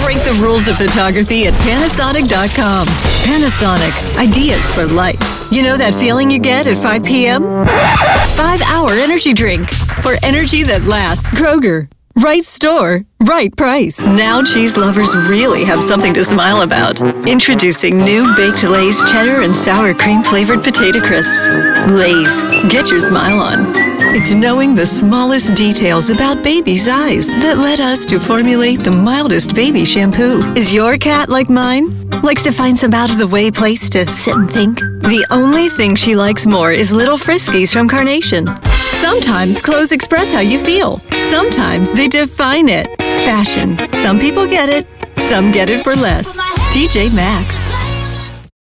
Break the rules of photography at Panasonic.com. Panasonic. Ideas for life. You know that feeling you get at 5 p.m.? 5-hour energy drink. For energy that lasts. Kroger. Right store, right price. Now cheese lovers really have something to smile about. Introducing new Baked Lay's cheddar and sour cream flavored potato crisps. Lay's, get your smile on. It's knowing the smallest details about baby's eyes that led us to formulate the mildest baby shampoo. Is your cat like mine? Likes to find some out-of-the-way place to sit and think? The only thing she likes more is little Friskies from Carnation. Sometimes clothes express how you feel. Sometimes they define it. Fashion. Some people get it. Some get it for less. TJ Maxx.